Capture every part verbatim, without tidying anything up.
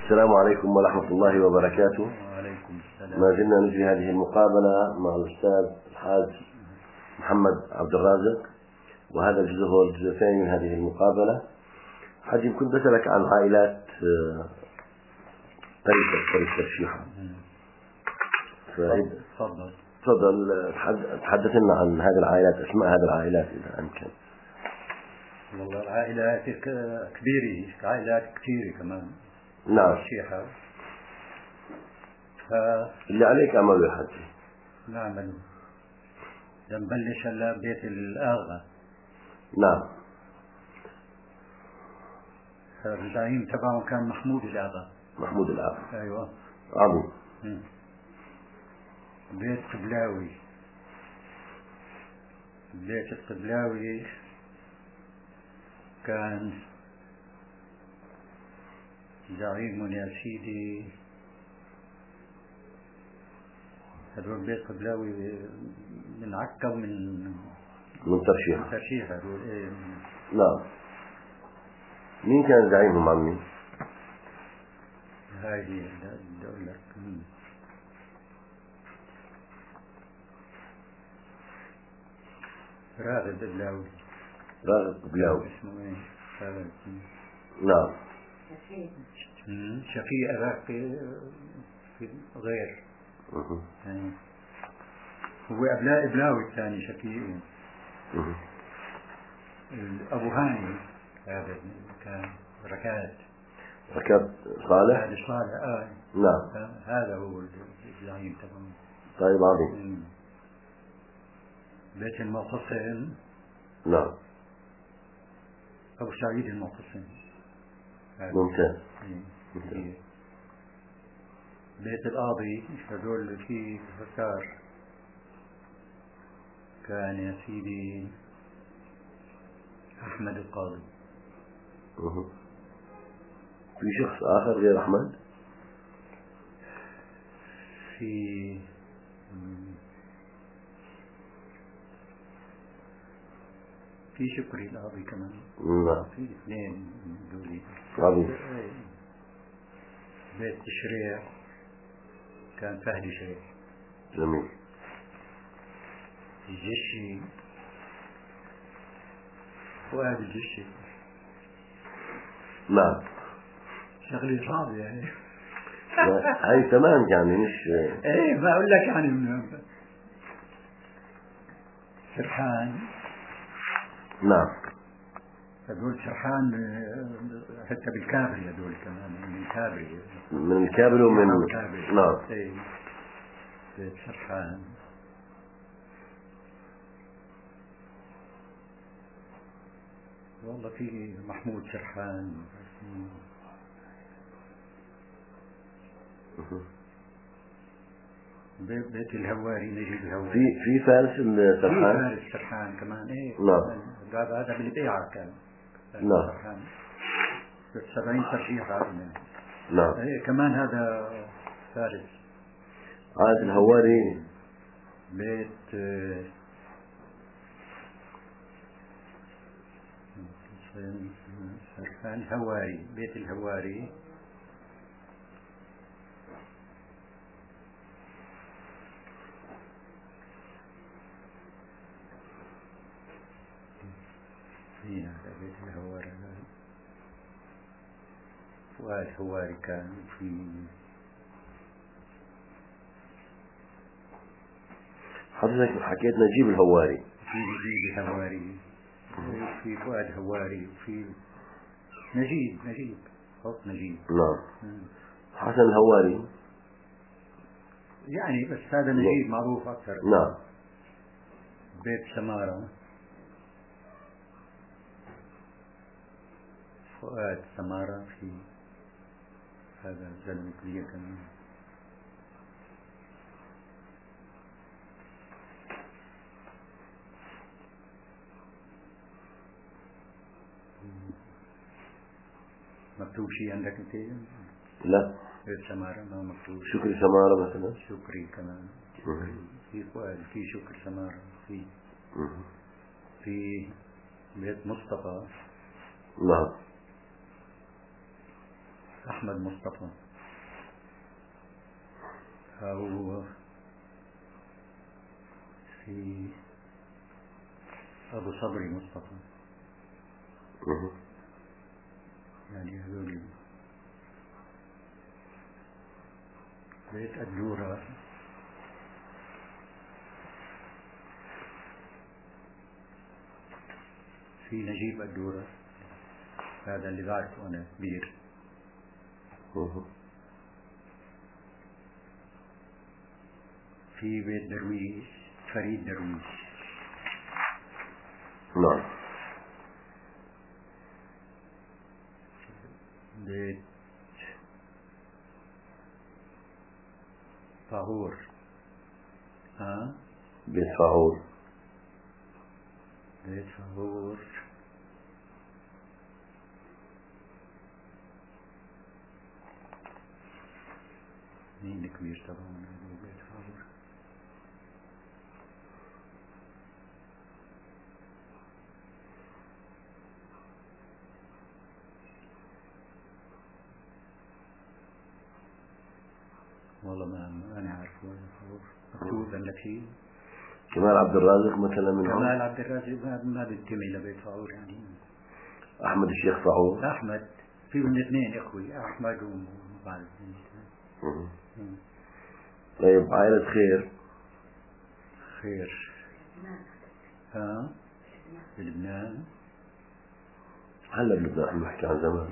السلام عليكم ورحمة الله وبركاته. وعليكم السلام. ما زلنا نجري هذه المقابلة مع الأستاذ الحاج محمد عبد الرازق، وهذا الجزء هو الجزء الثاني من هذه المقابلة. حاج، كنت بسألك عن عائلات طريقة طريقة الترشيح. تفضل تفضل تحدث لنا عن هذه العائلات، أسماء هذه العائلات إذا أمكن. والله العائلات كبيرة، عائلات كثيرة كمان. نعم. ترشيحها ف... اللي عليك أعمله يا حاج. نعمل نبلش هلا بيت الآغا. نعم. الزعيم تبعه كان محمود الآغا. محمود الآغا. أيوة. عظيم. بيت قبلاوي. بيت القبلاوي كان زعيم يا سيدي، هذول بيت قبلاوي من عكا ومن من ترشيح. من ترشيح هذول. ايه. نعم. مين كان زعيمهم عمي؟ هاي هي بدي اقول لك. راغب قبلاوي. راغب قبلاوي. اسمه ايه؟ راغب. نعم. شفيق هذاك في غير. يعني هو أبلاء إبلاوي الثاني شفيق. أبو هاني هذا كان ركاد. ركاد صالح. هذا صالح. آه. نعم. هذا هو الزعيم تبعه. طيب عظيم. بيت المعتصم. نعم. أبو سعيد المعتصم. ممتاز. ممتاز. بيت القاضي هذول في فكار كان يا سيدي أحمد القاضي. أه. في شخص آخر غير أحمد؟ في في شكري القاضي كمان. نعم. في اثنين دولي. عظيم. بيت الشريع كان فهد شريع. جميل. الجشي فؤاد الجشي. نعم. شغلة صعبة يعني. هاي كمان يعني مش. ايه ما اقول لك يعني من سرحان. نعم. هذول سرحان حتى بالكابري، هذول كمان من الكابري. من الكابري ومن الكابري. نعم. ايه بيت سرحان. والله في محمود سرحان. بيت, بيت الهواري نجيب الهواري. في في فارس السرحان. في فارس سرحان كمان. ايه. نعم. هذا هذا بالبيعة كان. نعم. سرحان. سبعين ترشيح هذا. نعم. ايه كمان هذا فارس. عاد الهواري. بيت سرحان هواري. بيت الهواري هنا. بيت الهواري فؤاد هواري كان. في حضرتك حكيت نجيب الهواري. في نجيب الهواري. في فؤاد هواري. في نجيب نجيب فوق نجيب. نعم. حسن الهواري يعني بس هذا نجيب معروف أكثر. نعم. بيت سمارة. فؤاد سمارة. في هذا زلمة كبير كمان. مكتوب شيء عندك انت؟ لا. بيت سمارة ما مكتوب. شكري سمارة مثلا. شكري كمان. شكري. في فؤاد. في شكري سمارة. في مه. في بيت مصطفى. نعم. أحمد مصطفى أو في أبو صبري مصطفى، يعني هذول. بيت الدورة في نجيب الدورة، هذا اللي بعرفه أنا كبير. في بيت درويش فريد درويش. نعم. بيت طاهور. ها؟ بيت فاهور. بيت فاهور مين الكبير طبعا بيت فاهور؟ والله ما أنا عارف وين فاهور مكتوب ولا شيء. كمال عبد الرازق مثلا منهم. كمال عبد الرازق ما بينتمي لبيت فاهور يعني. أحمد الشيخ فاهور. أحمد فيهم الاثنين إخوي، أحمد وبعض. طيب عائلة خير. خير ها بلبنان. هلا بلبنان عم نحكي عن زمان.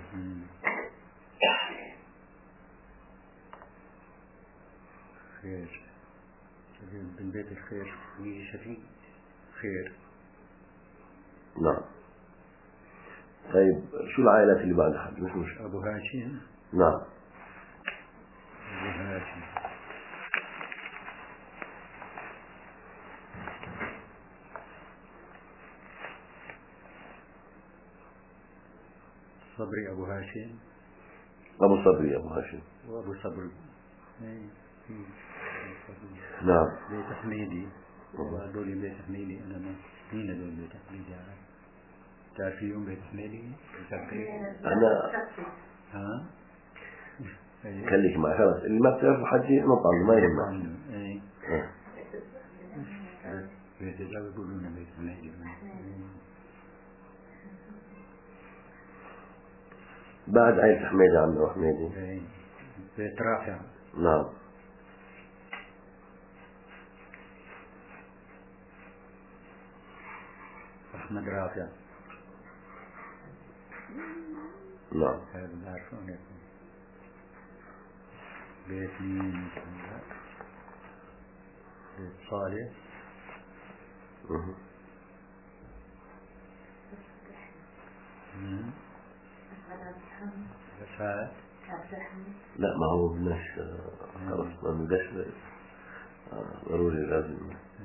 خير من بيت الخير في شفيق خير. نعم. طيب شو العائلات اللي بعد حد مش مش أبو هاشم. نعم. أبو هاشم صبري أبو هاشم. أبو صبري أبو هاشم وأبو صبري. نعم. بيت حميدي. وهذول بيت حميدي أنا ما مين هذول بيت حميدي عارف؟ تعرفيهم بيت حميدي؟ أنا ها؟ خليك معي خلاص، اللي ما بتعرفه حجي نطع عنه ما يهمك. إيه. بيت الأول يقولون بيت حميدي. بعد عائلة حميدي عمرو حميدي. إيه. بيت رافع. نعم. أحمد رافع. نعم. هذا بعرفه. بيت مين؟ بيت صالح. اها. امم رفعت. لا ما هو بدناش خلص ما بدناش ضروري لازم.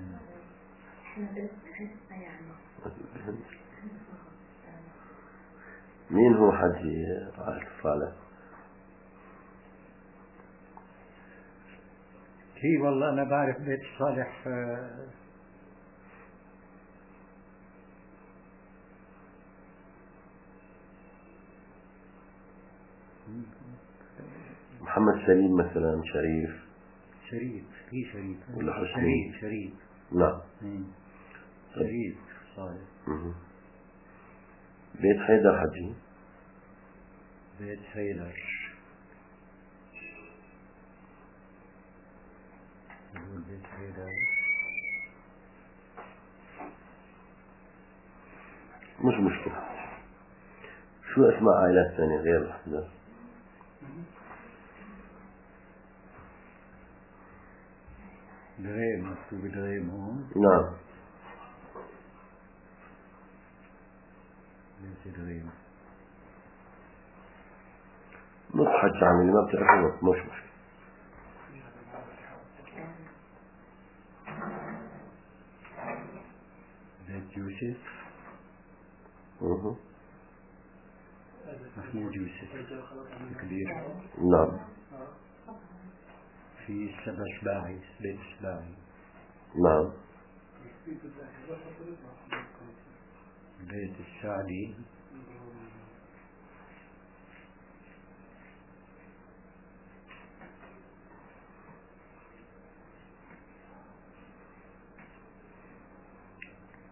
مين هو حجي عارف صالح؟ هي والله أنا بعرف بيت صالح. محمد سليم مثلا. شريف. شريف هي شريف ولا حسني؟ شريف شريف. نعم. شريف صالح. بيت حيدر حجي. بيت حيدر. نقول بيت حيدر. مش مشكلة. شو اسماء عائلات ثانية غير الحجاج؟ دغيم مكتوب دغيم هون. نعم. بيت دغيم. نص حج عامل اللي ما بتعرفه مش مشكلة. بيت يوسف. اها. محمود يوسف الكبير. نعم. في سبع سباعي بيت سباعي. نعم. بيت السعدي.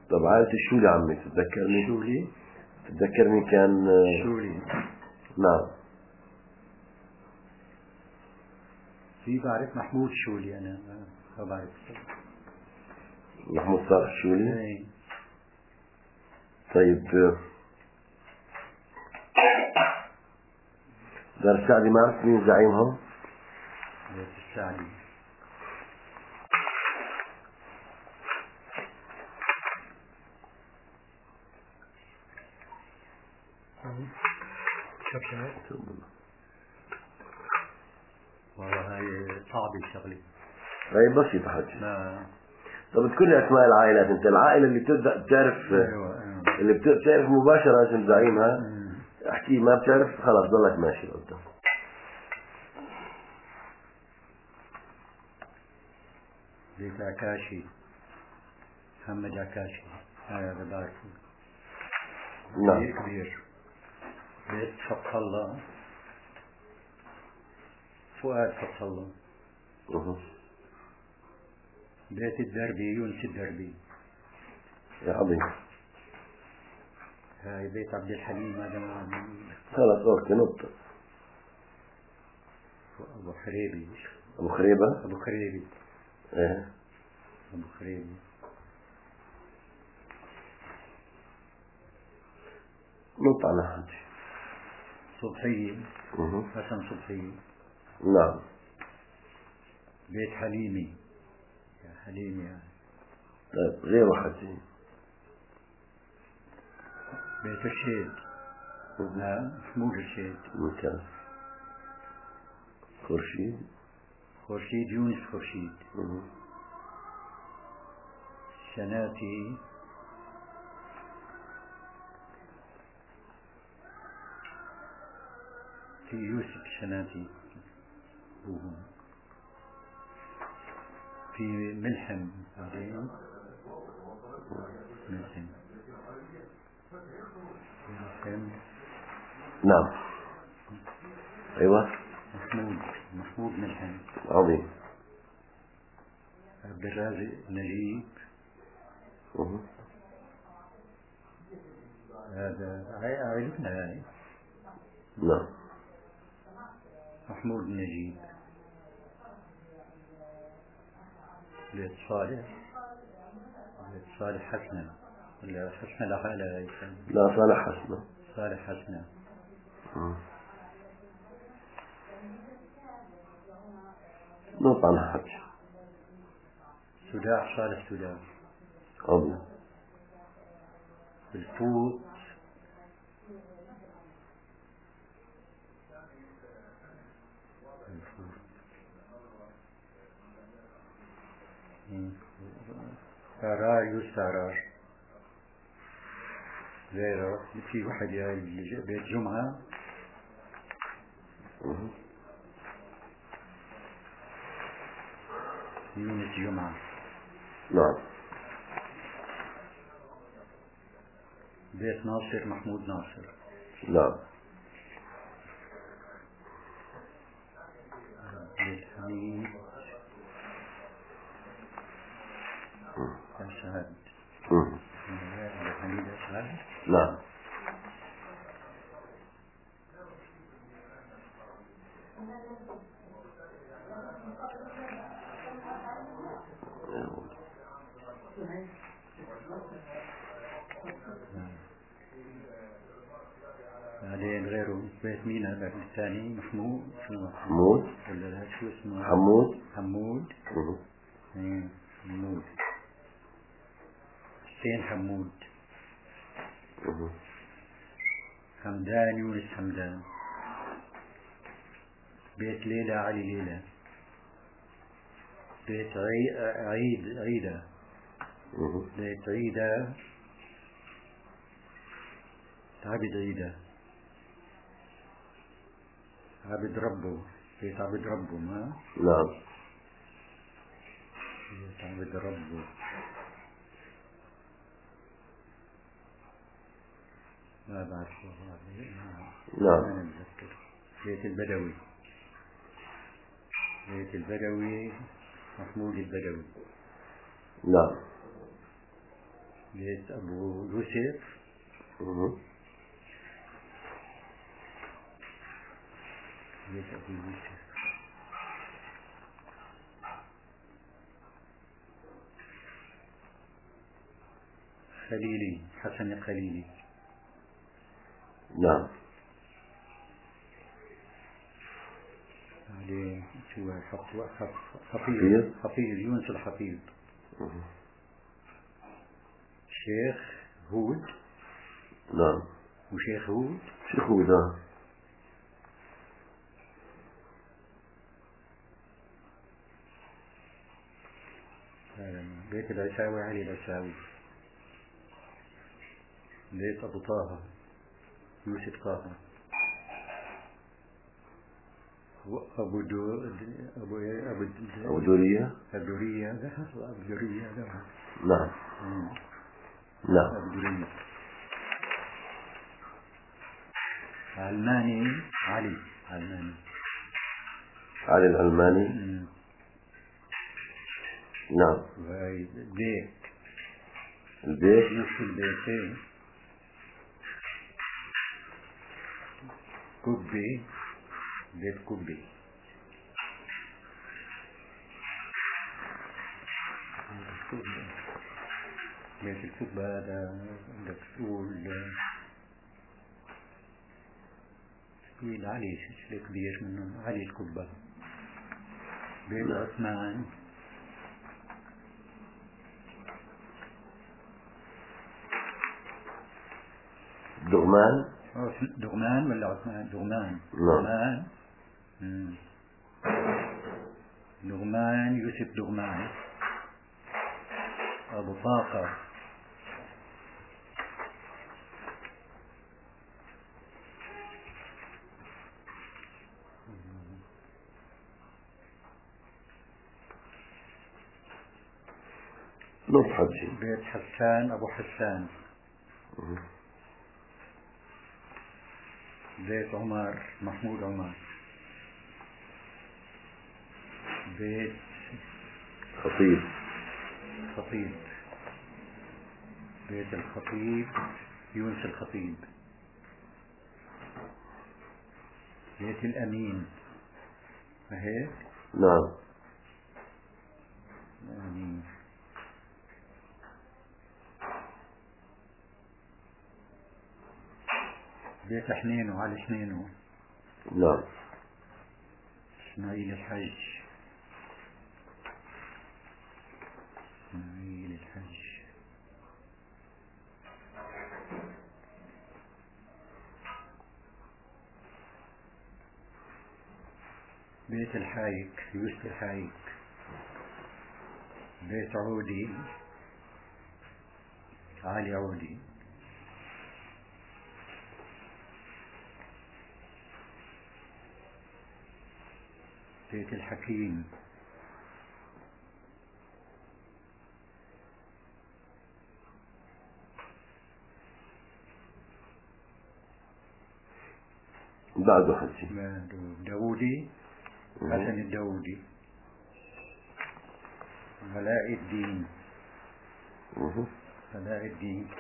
طب عائلة الشولي عمي تتذكرني؟ شولي؟ تتذكرني كان شولي. نعم. في بعرف محمود شولي، أنا ما بعرف محمود صالح الشولي. ايه. طيب دار السعدي ما عرفت مين زعيمهم؟ دار السعدي شوف والله هاي صعبة الشغلة. هاي بسيطة حجي. ما طب تذكر لي اسماء العائلات انت، العائلة اللي بتبدأ بتعرف أيوة. اللي بتعرف مباشرة اسم زعيمها احكي، ما بتعرف خلاص ضلك ماشي قدام. بيت عكاشي، محمد عكاشي هذا بعرفه. نعم. كبير كبير. بيت فتح الله، فؤاد فتح الله. أه. بيت الدربي يونس الدربي. يا عظيم. هاي بيت عبد الحليم هذا ما خلاص اوكي نقطة. أبو خريبي. أبو خريبة. أبو خريبي. إيه. أبو خريبي. نط على حاجة. صبحية. أه. حسن صبحية. نعم. بيت حليمي. يا حليمي يعني. طيب غيره حاجة. بيت الشيد. لا محمود الشيد. ممتاز. خورشيد. خورشيد يونس خورشيد. أه. شناتي. في يوسف شناتي. في ملحم بعدين. ملحم. ملحم. نعم. أيوة. محمود محمود ملحم. عظيم. عبد الرازق نجيب. أه. هذا عائلتنا هاي. نعم. محمود نجيب. بيت صالح. بيت صالح حسنة ولا حسنة لحالها؟ لا صالح حسنة. صالح حسنة. أه. نط على حاجة. سداح صالح سداح. عظيم. الفوت. سارار يوسف سارار. غيره في واحد يا بيت جمعة. أه. يونس جمعة. نعم. بيت ناصر محمود ناصر. نعم. بيت حميد أسعد. أه. بيت حميد أسعد. نعم. بعدين غيره بيت مين هذا الثاني؟ محمود. شو حمود ولا لا شو اسمه؟ حمود. حمود. أه. ايه حمود. حسين حمود. أه. حمدان يونس حمدان. بيت ليلى علي ليلى. بيت عي... عيد عيدة. أه. بيت عيدة عبد عيدة. عبد ربه. بيت عبد ربه. ما نعم. بيت عبد ربه. ما بعرفه هذا. نعم. ما نتذكر. بيت البدوي. بيت البدوي محمود البدوي. نعم. بيت أبو يوسف. مه. بيت أبو يوسف. خليلي، حسن الخليلي. نعم. عليه شو حفيظ حفيظ يونس الحفيظ. شيخ هود. نعم. وشيخ هود. شيخ هود. آه. بيت العساوي علي العساوي. بيت أبو طه يوسف طه. أبو دو أبو أبو أبو دورية. الدورية ذهب. أبو دورية ذهب. نعم. نعم. أبو دورية. علماني علي. علماني. علي العلماني. مم. نعم. وهي البيت. البيت. نفس البيتين. كوبي. بيت كوبي. بيت الكوبا هذا بدك تقول تقول علي شيء كبير منه. علي الكوبا. بيت عثمان. دغمان. دغمان ولا عثمان؟ دغمان. دغمان. دغمان يوسف دغمان. أبو طاقة. نص حجي. بيت حسان أبو حسان. بيت عمر محمود عمر. بيت خطيب. خطيب. بيت الخطيب يونس الخطيب. بيت الأمين. هيك. نعم. الأمين. بيت حنين وعلي حنين. نعم. إسماعيل الحج. إسماعيل الحج. بيت الحايك يوسف الحايك. بيت عودي علي عودي. بيت الحكيم. بعده حجي. داودي. حسن الداودي. علاء الدين. علاء الدين.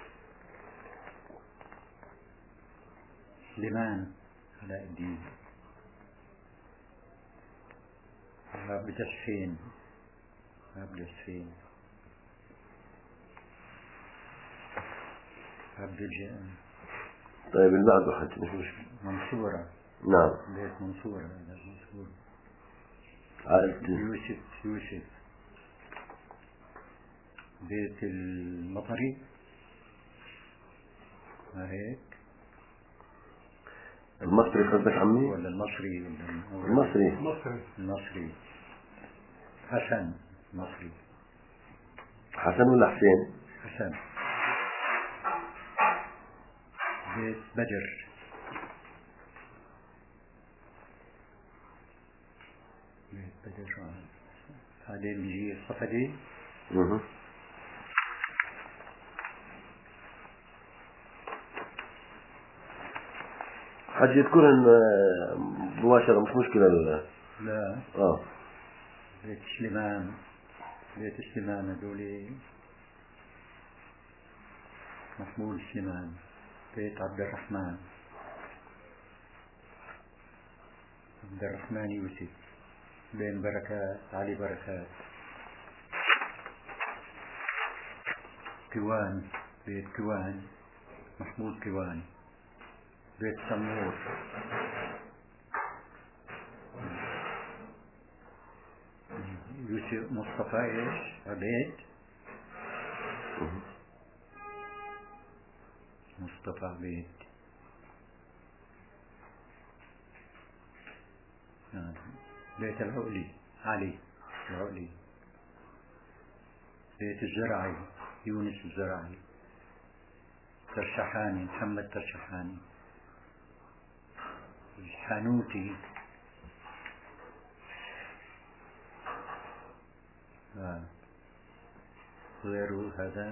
سليمان علاء الدين. عبد الحسين. عبد الحسين. عبد الجان. طيب اللي بعده حجي مش مشكلة. منصورة. نعم. بيت منصورة. هذا منصورة. عائلة يوسف. يوسف. بيت المطري. هيك. المصري قصدك عمي؟ ولا المصري؟ المصري. المصري. المصري. حسن. مصري. حسن ولا حسين؟ حسن. بيت بدر. بيت بدر. هذا بيجي صفدي. اها. حد يذكرهن مباشرة مش مشكلة. لا. اه. بيت سليمان. بيت سليمان هذول محمود سليمان. بيت عبد الرحمن عبد الرحمن يوسف. بين بركات علي بركات. كوان بيت كوان محمود كوان. بيت سمور يوسف مصطفى ايش عبيد. مصطفى عبيد. بيت العقلي علي العقلي. بيت الزرعي يونس الزرعي. ترشحاني محمد ترشحاني. الحانوتي آه. غيره هذا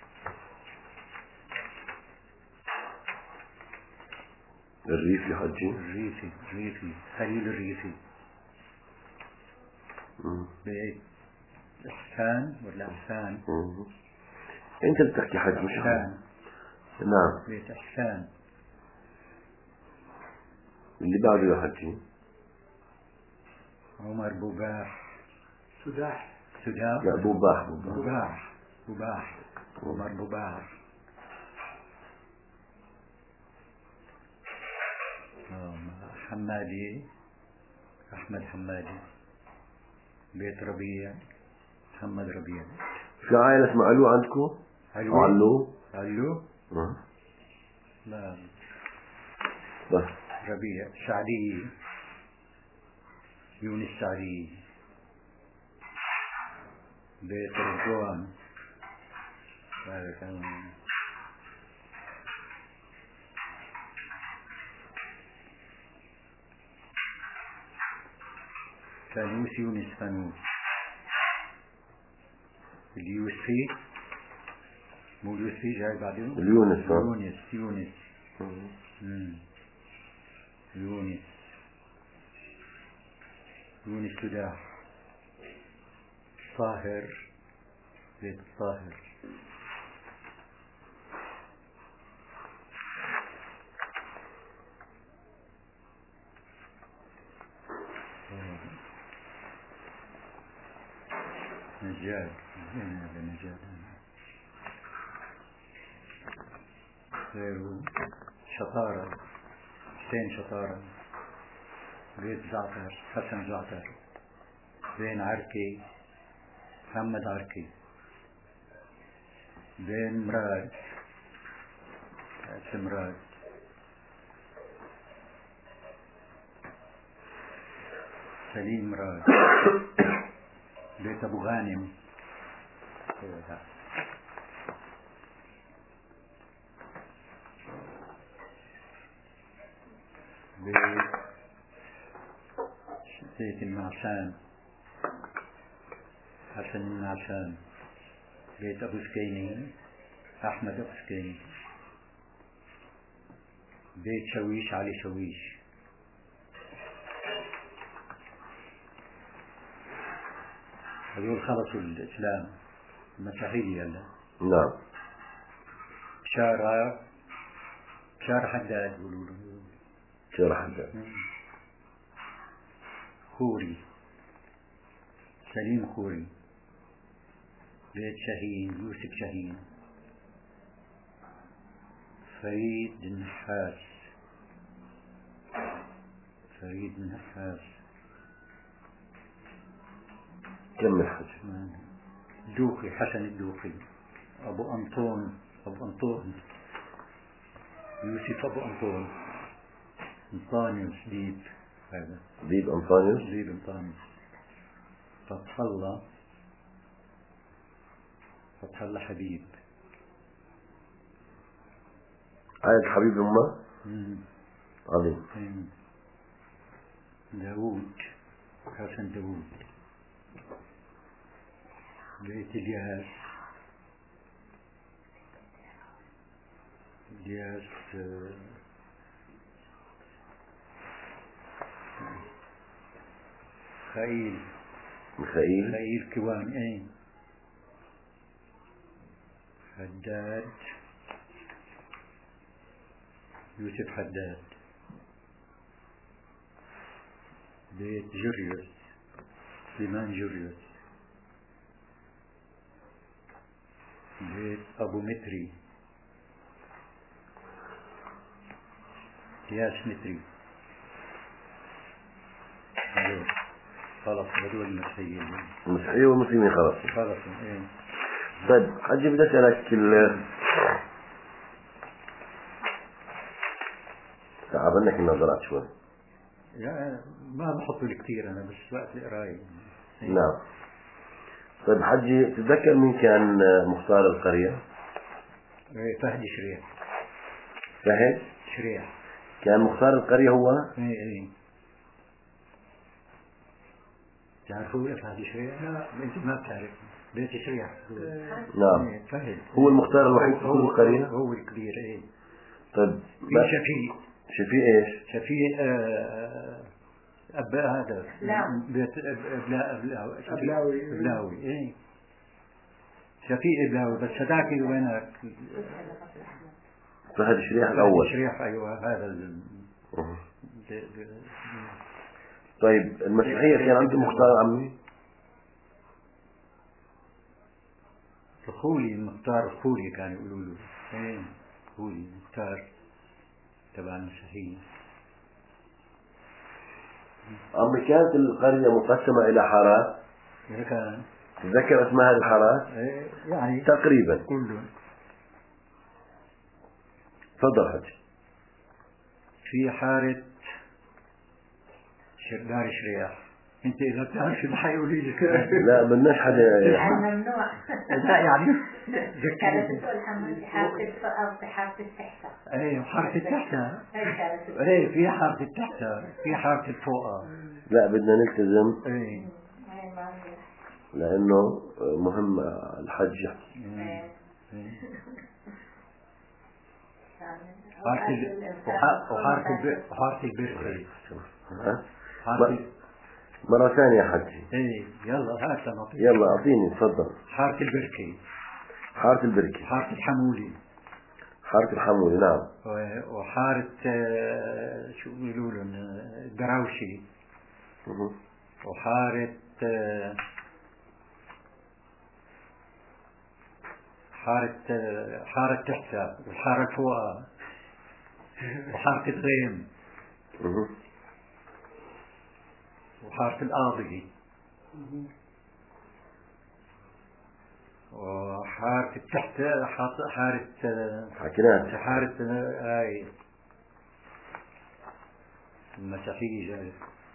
الريفي حجي. الريفي الريفي خليل الريفي. بيت إحسان ولا إحسان؟ أنت اللي بتحكي حج مش إحسان. نعم. بيت إحسان. اللي بعده يا حجي عمر بوباح. سداح. سداح. لا بوباح. بوباح بوباح. عمر بوباح. حمادي أحمد حمادي. بيت ربيع محمد ربيع. في عائلة اسمها علو عندكم؟ علو. علو. علو. أه. لا بس ربيع. سعدي يونس سعدي. بيت رضوان. فانوس يونس فانوس. اليوسفي مو اليوسفي جاي بعدين. اليونس. يونس يونس. يونس يونس سداح. طاهر بيت الطاهر. نجاد. هذا نجاد. غيره شطارة حسين شطارة. بيت زعتر حسن زعتر. بين عركي محمد عركي. بين مراد اسم مراد. سليم مراد. بيت أبو غانم. بيت بيت النعسان حسن النعسان. بيت أبو سكيني أحمد أبو سكيني. بيت شويش علي شويش. هذول خلصوا الإسلام المسيحية هلا. نعم. شارع شارع حداد يقولوا له. شارع حداد. خوري سليم خوري. بيت شاهين يوسف شاهين. فريد النحاس. فريد النحاس. كم الحج؟ دوقي حسن الدوقي. أبو أنطون أبو أنطون يوسف أبو أنطون. أنطونيوس ديب. هذا ديب أنطونيوس. ديب أنطونيوس. فتح الله فتح الله حبيب. عائلة حبيب أمه. عظيم. داوود حسن داوود. بيت الياس. الياس خيل. ميخائيل. خيل كوان. ايه حداد يوسف حداد. بيت جوريوس سليمان جوريوس. بيت أبو متري ياس متري. هذول خلاص هذول المسيحيين. المسيحيين والمسلمين خلاص. خلاص إيه. طيب حجي بدي أسألك ال تعب لك النظرات شوي. لا ما بحط لي كثير أنا بس وقت القراية. نعم. طيب حجي تتذكر مين كان مختار القرية؟ فهد شريح. فهد شريح كان مختار القرية هو؟ ايه ايه. تعرفوا فهد شريح؟ لا انت ما بتعرف. بيت شريح. نعم. ايه فهد هو المختار الوحيد في كل القرية؟ هو الكبير ايه. طيب في شفيق. شفيق ايش؟ شفيق آه أبا هذا بيت أبلا أبلاوي أبلاوي أبلاوي إيه. شفيق أبلاوي بس هذاك وينك؟ فهد الشريح الأول. الشريح أيوة هذا ال... طيب المسيحية كان عندهم مختار عمي؟ خولي المختار خولي كانوا يقولوا له إيه خولي المختار تبع المسيحية. عمي كانت القرية مقسمة إلى حارات؟ كان تتذكر اسماء هذه الحارات؟ يعني تقريبا كله. تفضل حجي. في حارة دار شريح. انت اذا بتعرف شو حيقولي لك. لا بدناش حدا ممنوع. لا يعني كانت تقول حمد حارة الفقر في حارة التحتة. ايه حارة التحتة. ايه في حارة التحتة في حارة الفوقة. لا بدنا نلتزم. ايه لانه مهم الحج يحكي. وحارة البركة. مرة ثانية حجي. ايه يلا هات لنا. يلا اعطيني تفضل. حارة البركة. حارة البركة. حارة الحمولي. حارة الحمولي نعم. وحارة شو بيقولوا لهم الدراوشي. وحارة حارة حارة تحتها والحارة فوقها وحارة الغيم وحارة القاضي وحارة التحت حارة حكيناها حارة هاي المسيحية جاي.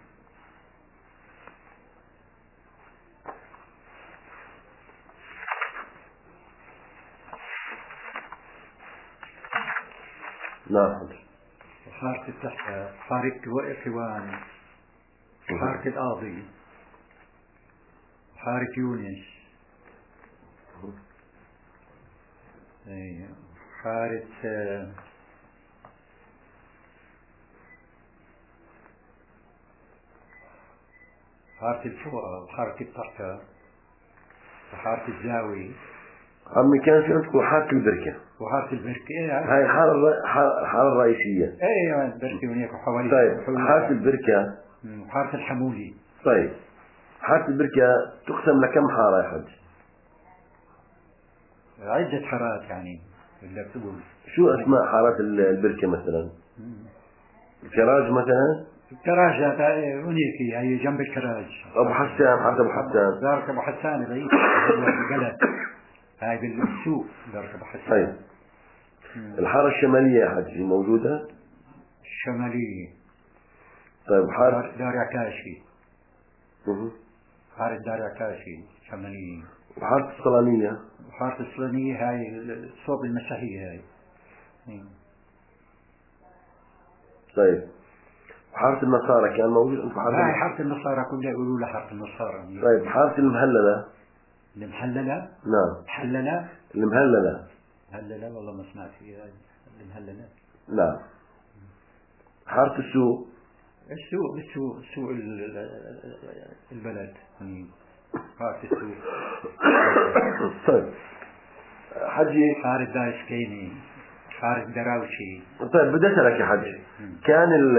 نعم. وحارة التحت حارة كوان وحارة القاضي وحارة يونس. حارة حارة الفوقة وحارة التحتة وحارة الزاوية. عمي كان في عندكم حارة البركة. وحارة البركة هاي الحارة الحارة الرئيسية. ايه البركة هناك وحوالي. طيب حارة البركة وحارة الحمولي. طيب حارة البركة تقسم لكم حارة يا حج؟ عدة حارات يعني اللي بتقول. شو اسماء حارات البركة مثلا؟ الكراج مثلا؟ الكراج هذا هنيك هي جنب الكراج. ابو حسان حارة ابو حسان. دارك ابو حسان بعيد بالبلد. هاي بالسوق دارك ابو حسان. طيب الحارة الشمالية يا حج موجودة؟ الشمالية. طيب حارة دار عكاشي. اها. حارة دار عكاشي شمالية. وحارة الصلانية. وحارة الصلانية هاي صوب المسيحية هاي. طيب حارة النصارى كان موجود عندكم حارة؟ هاي حارة النصارى كلها يقولوا لها حارة النصارى. طيب حارة المهللة. المحللة؟ نعم. محللة؟ المهللة. مهللة والله ما سمعت فيها. المهللة. نعم. حارة السوق. السوق السوق سوق البلد يعني حارة السوق. طيب حجي حارة دار سكيني. حارة دراوشي. طيب بدي أسألك يا حج، كان ال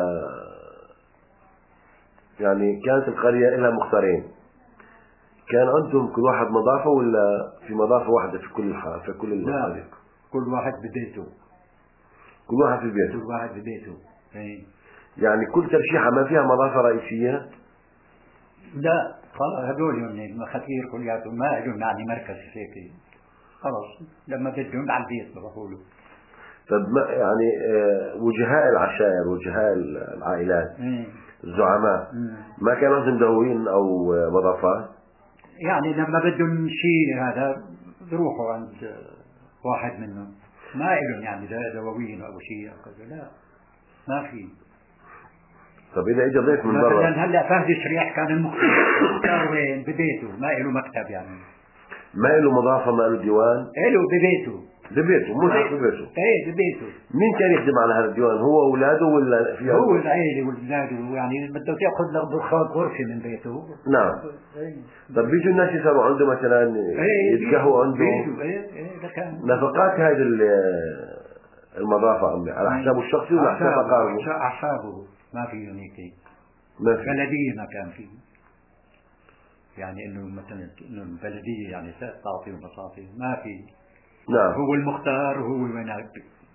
يعني كانت القرية لها مختارين، كان عندهم كل واحد مضافة ولا في مضافة واحدة في كل الح... في كل القرية؟ لا، كل واحد ببيته. كل واحد في بيته. كل واحد ببيته. ايه. يعني كل ترشيحة ما فيها مضافة رئيسية؟ لا خلاص، هذول يعني المخاتير كلياتهم ما لهم يعني مركز هيك، خلاص لما بدهم على البيت بروحوا له. طب ما يعني آه وجهاء العشائر، وجهاء العائلات، مم. الزعماء، مم. ما كانوا عندهم دواوين أو آه مضافات؟ يعني لما بدهم شيء هذا بروحوا عند واحد منهم، ما لهم يعني دواوين أو شيء أو كذا، لا ما في. طب إذا إجا ضيف من برا؟ مثلا هلا فهد الشريح كان المختار وين؟ ببيته، ما له مكتب يعني. ما له مضافة، ما له ديوان؟ له ببيته. ببيته، ملحق ببيته. ايه ببيته. مين كان يخدم على هذا الديوان؟ هو أولاده ولا في هو العيلة وأولاده، يعني بده تأخذ له برخات غرفة من بيته. نعم. طب بيجوا الناس يسألوا عنده مثلا يتقهوا عنده؟ بيجوا ايه ايه ده كان. نفقات هذه المضافة عمي على حسابه الشخصي ولا حساب أقاربه؟ أحسابه، ما في هيك. ما في. بلدية ما كان فيه. يعني انه مثلا انه البلدية يعني تعطي وما تعطي، ما في. نعم. هو المختار وهو هناك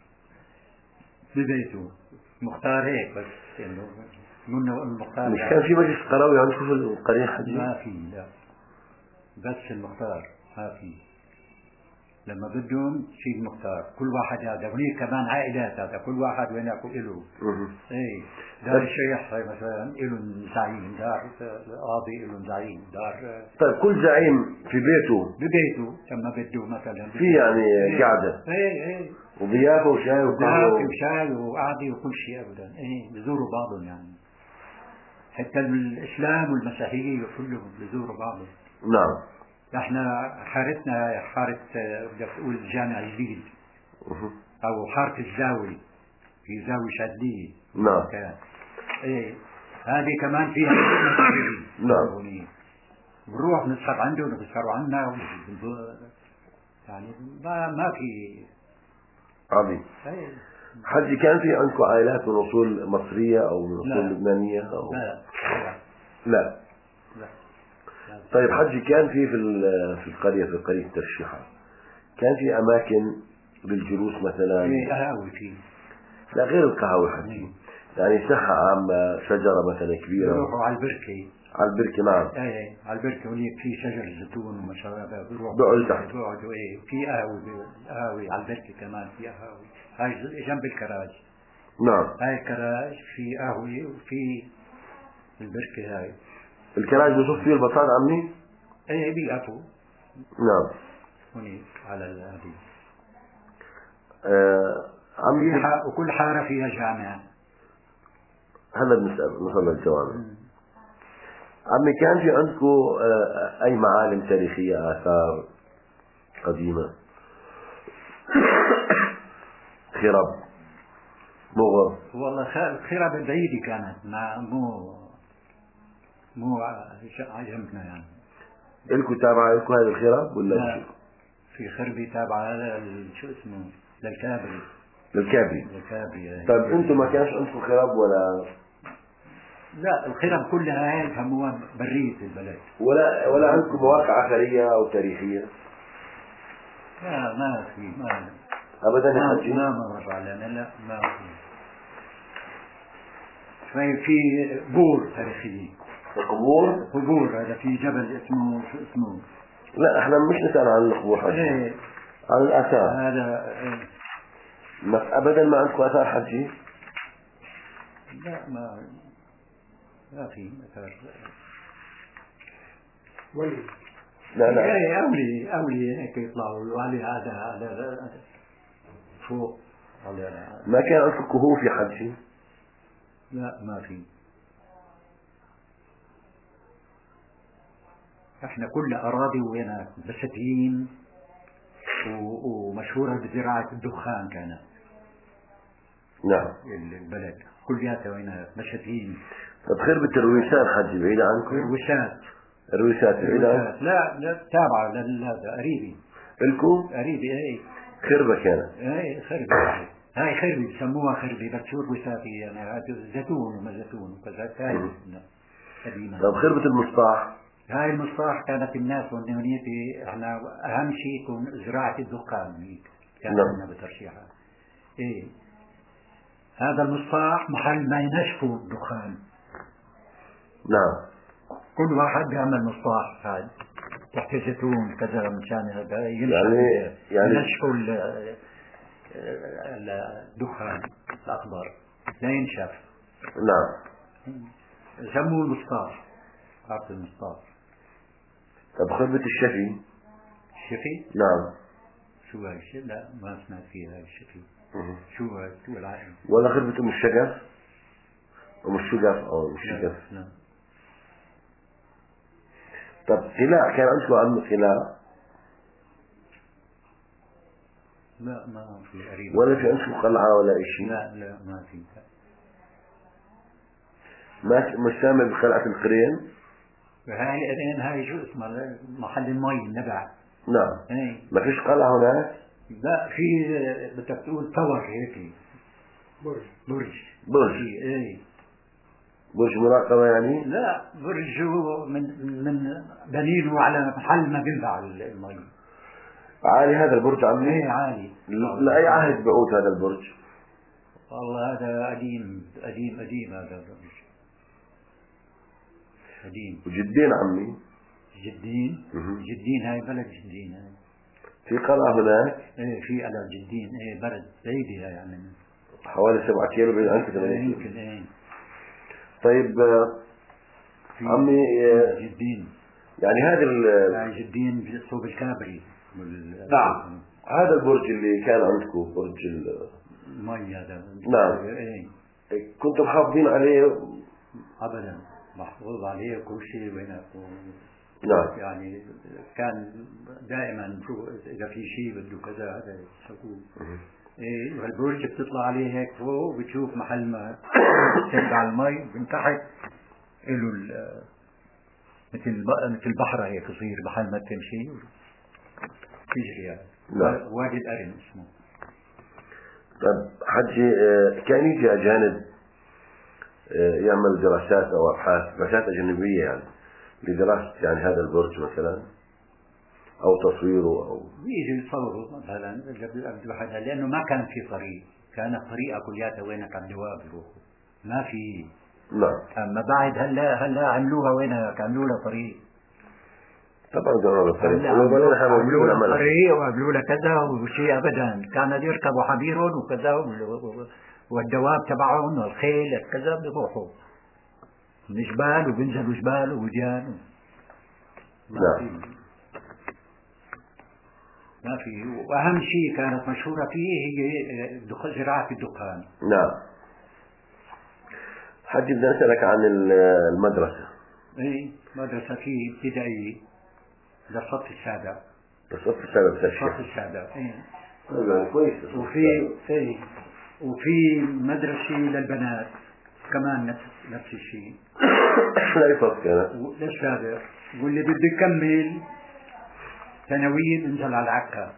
ببيته مختار هيك، بس انه منه المختار. مش كان في مجلس قروي عندكم في القرية حجي؟ ما في، لا بس المختار ما في. لما بدهم شيء المختار، كل واحد هذا، هناك كمان عائلات، هذا كل واحد وينك له. ايه دار الشيخ مثلا له زعيم، دار القاضي له زعيم، دار. طيب كل زعيم في بيته؟ ببيته لما بده مثلا في يعني ايه قعدة؟ ايه ايه وضيافة وشاي وقهوة وشاي وقعدة وكل شيء ابدا. ايه بزوروا بعضهم يعني، حتى الاسلام والمسيحية كلهم بزوروا بعضهم. نعم. احنا حارتنا حارة بدك تقول جامع الجديد او حارة الزاوية، في زاوية شادية. نعم. كان ايه هذه كمان فيها نعم. بنروح نسهر عنده ونسهروا عنا يعني ما ما في. عظيم. ايه. حجي كان في عندكم عائلات من اصول مصرية او من اصول لبنانية او؟ لا لا لا. لا. طيب حجي كان في في في القرية، في قرية ترشيحة، كان في أماكن للجلوس مثلا؟ ايه قهاوي فيه. لا غير القهوة حجي، يعني ساحة عامة، شجرة مثلا كبيرة. يروحوا على البركة. على البركة. نعم. ايه على البركة هناك في شجر زيتون وما شابه، بيروحوا بيقعدوا تحت. بيقعدوا ايه في قهوة، قهوة على البركة كمان في قهوة، هاي جنب الكراج. نعم. هاي الكراج في قهوة وفي البركة هاي. الكراج بشوف فيه البطاط عمي؟ ايه بيقفوا. نعم. هني على هذه. آه عمي ح... وكل حارة فيها جامع. هلا بنسأل نصل للجوامع. عمي كان في عندكم آه أي معالم تاريخية، آثار قديمة؟ خراب مغر؟ والله خراب بعيدة كانت، ما مو مو عجبنا يعني. إلكم تابعة إلكم هذه الخراب ولا؟ لا في خربي تابعة شو اسمه للكابري. للكابري. للكابري. طيب أنتم ما كانش عندكم خراب ولا؟ لا الخرب كلها هاي يسموها برية البلد. ولا ولا عندكم مواقع أثرية أو تاريخية؟ لا ما في، ما أبدا يا ما حجي؟ ما مر علينا، لا ما في. شوي في بور تاريخية. قبور؟ قبور هذا في جبل اسمه شو اسمه؟ لا احنا مش نسأل عن القبور حجي. ايه عن الآثار. هذا ايه. ما أبدا ما عندكم آثار حجي؟ لا ما ما في آثار. ولي. لا لا. ايه أولي أولي هيك يطلعوا علي هذا هذا فوق. ما كان عندكم كهوف يا حجي؟ لا ما في. احنا كل اراضي وينها بساتين ومشهورة بزراعة الدخان كانت. نعم. البلد كلياتها وينها بساتين. طب خربة الرويسات حجي بعيدة عنكم؟ الرويسات. الرويسات بعيدة؟ لا لا تابعة لهذا قريبي. الكم؟ قريبي ايه. خربة كانت. اي خربة، هاي خربة بسموها خربة، بس شو الوساطي يعني هذا زيتون وما زيتون وكذا هاي قديما. طب خربة المصباح؟ هاي المصباح كانت الناس والنونيتي احنا اهم شيء يكون زراعة الدخان كان عندنا بترشيحها. ايه هذا المصباح محل ما ينشفوا الدخان. نعم. كل واحد بيعمل مصباح هذا تحت زيتون كذا مشان هذا يعني يعني ينشفوا الدخان الأخضر لا ينشف. نعم. سموه المصباح، عرفت المصباح. طب خربة الشفي؟ الشفي؟ نعم. شو هاي الشيء؟ لا ما سمعت فيها هاي الشفي. شو هاي؟ شو العائلة؟ ولا خربة أم الشقف؟ أم الشقف أو أم الشقف؟ لا. طب خلاء كان عندكم عم خلاء؟ لا ما في قريب. ولا في عندكم قلعة ولا شيء؟ لا لا ما في. ما مش سامع بقلعة القرين؟ هاي القرين هاي شو اسمها محل المي النبع. نعم. ايه ما فيش قلعة هناك؟ لا في بدك تقول تور هيك. برج. برج. برج. ايه. برج مراقبة يعني؟ لا برج من من بنينه على محل ما بينبع المي. عالي هذا البرج عمي؟ ايه عالي. لأي عهد بعود هذا البرج؟ والله هذا قديم قديم قديم هذا البرج. قديم. وجدين عمي؟ جدين؟ جدين هاي بلد جدين هاي. في قلعة هناك؟ ايه في على جدين، ايه بلد بعيدة هاي يعني. حوالي سبعة كيلو بعيد عنك ثمانية كيلو. يمكن ايه. طيب عمي جدين يعني هذا هاي جدين صوب الكابري. نعم. هذا البرج اللي كان عندكم برج المي هذا. نعم. ايه. كنتم محافظين عليه؟ ابدا محفوظ عليه كل شيء وينك. نعم. يعني كان دائما شو اذا في شيء بده كذا هذا يسووه. ايه والبرج بتطلع عليه هيك فوق وبتشوف محل ما تنبع المي من تحت له مثل مثل بحر هيك صغير محل ما تمشي تجري يعني. نعم. وادي الأرن اسمه. طيب حجي كان يجي أجانب يعمل دراسات أو أبحاث دراسات أجنبية يعني لدراسة يعني هذا البرج مثلا أو تصويره أو يجي يصوروا مثلا لأنه ما كان في طريق، كان الطريقة كلياتها وينك على الدواب يروحوا ما في. نعم. أما بعد هلا هلا عملوها وينك عملوا لها طريق. طبعا جربوا الطريق عملوا لها طريق وعملوا لها كذا وشيء أبدا كان يركبوا حبيرهم وكذا والدواب تبعهم والخيل كذا بيروحوا من جبال وبينزلوا جبال ووديان. نعم. ما في. وأهم شيء كانت مشهورة فيه هي زراعة الدخان. نعم. حجي بدي أسألك عن المدرسة. إيه مدرسة في ابتدائية للصف السابع. للصف السابع بتشكل. الصف السابع. إيه. هذا كويس. وفي إيه وفي مدرسة للبنات كمان نفس نفس الشيء. لا يفرق كذا. للسابع واللي بده يكمل ثانوية انزل على عكا.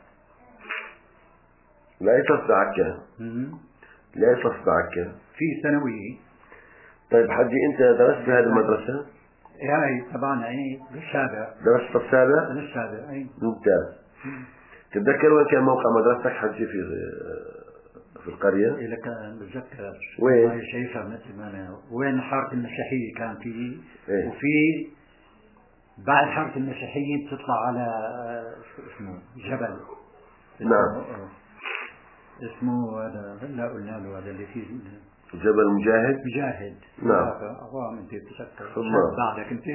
لا يصف عكا. لا يصف عكا. في ثانوية. طيب حجي أنت درست في هذه المدرسة؟ هاي طبعا ايه بالسابع. درست في السابع؟ بالسابع اي. ممتاز. تتذكر وين كان موقع مدرستك حجي في في القرية؟ إيه كان بتذكر. وين؟ هاي شايفها مثل ما أنا وين حارة المسيحية كان فيه. إيه؟ وفي بعد حارة المسيحية بتطلع على شو اسمه جبل. نعم. اسمه هذا هلا قلنا له هذا اللي فيه جبل مجاهد. مجاهد. نعم. أقوام أنت بتذكر. بعدك أنت.